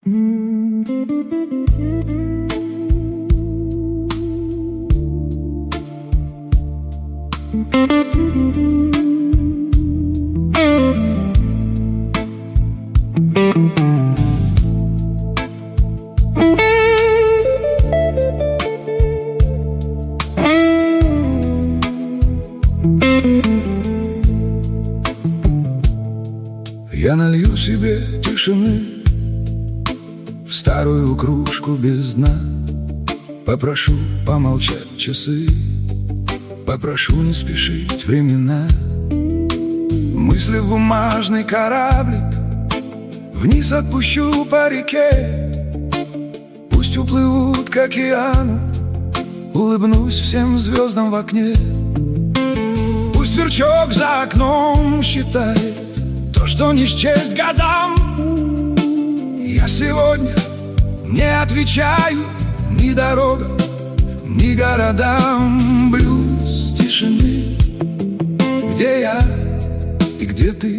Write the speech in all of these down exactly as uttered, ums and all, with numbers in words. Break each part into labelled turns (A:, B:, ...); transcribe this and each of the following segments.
A: Я налью себе тишины в старую кружку без дна. Попрошу помолчать часы, попрошу не спешить времена. Мысли в бумажный кораблик вниз отпущу по реке. Пусть уплывут к океану, улыбнусь всем звездам в окне. Пусть сверчок за окном считает то, что не счесть годам. Я сегодня не отвечаю ни дорогам, ни городам. Блюз тишины, где я и где ты,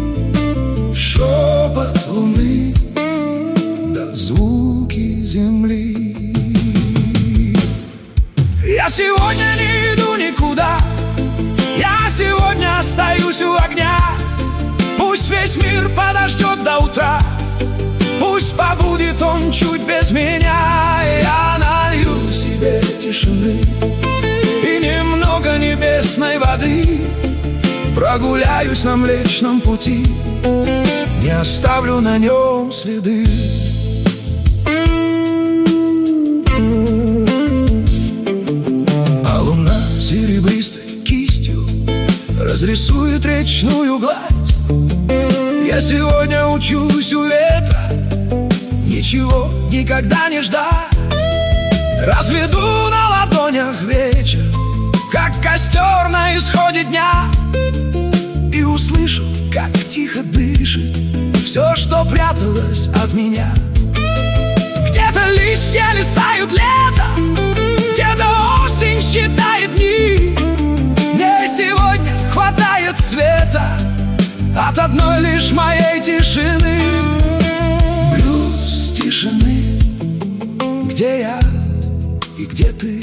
A: шепот луны да звуки земли. Я сегодня не иду никуда, я сегодня остаюсь у огня. Пусть весь мир подождет до утра, пусть побудет он чуть без меня. Я налью себе тишины и немного небесной воды. Прогуляюсь на Млечном Пути, не оставлю на нем следы. А луна серебристой кистью разрисует речную гладь. Я сегодня учусь у ветра ничего никогда не ждать. Разведу на ладонях вечер, как костер на исходе дня, и услышу, как тихо дышит все, что пряталось от меня. Где-то листья листают лето, где-то осень считает дни. Мне сегодня хватает света от одной лишь моей тишины. Блюз тишины, где я и где ты,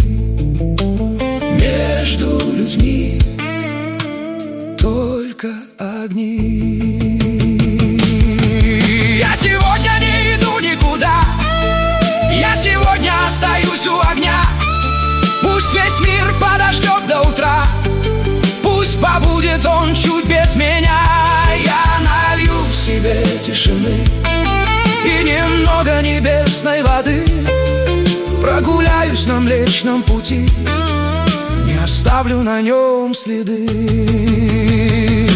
A: между людьми только огни. Я сегодня не иду никуда, я сегодня остаюсь у огня. Пусть весь мир подождет до утра, пусть побудет он чуть без меня. Я налью себе тишины и немного небесной воды. Прогуляюсь на Млечном Пути, не оставлю на нем следы.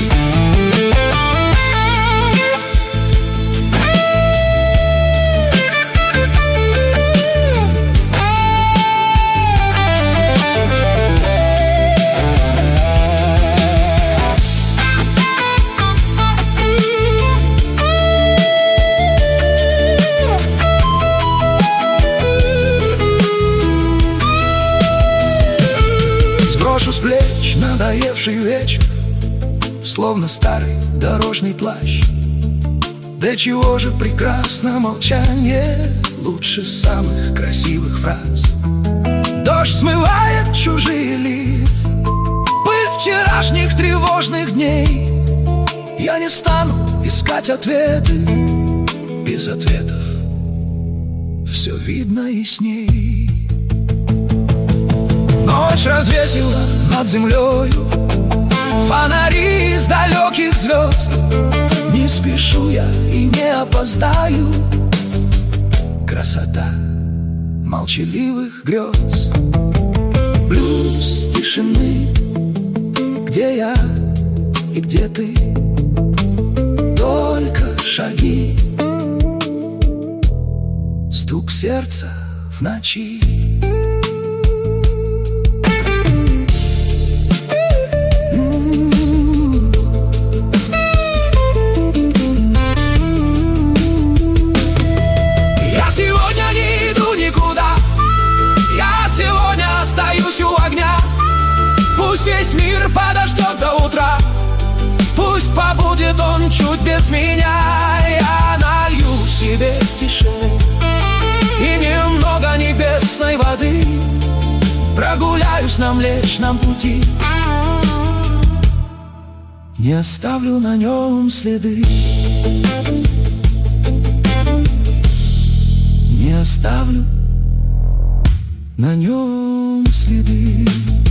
A: Сброшу с плеч надоевший вечер, словно старый дорожный плащ. Да чего же прекрасно молчание, лучше самых красивых фраз. Дождь смывает чужие лица, пыль вчерашних тревожных дней. Я не стану искать ответы, без ответов все видно ясней. Ночь развесила над землею фонари из далеких звезд. Не спешу я и не опоздаю, красота молчаливых грез. Блюз тишины, где я и где ты, только шаги, стук сердца в ночи. Пусть весь мир подождет до утра, пусть побудет он чуть без меня. Я налью себе тебе тишины и немного небесной воды. Прогуляюсь на Млечном пути, не оставлю на нем следы, не оставлю на нем следы.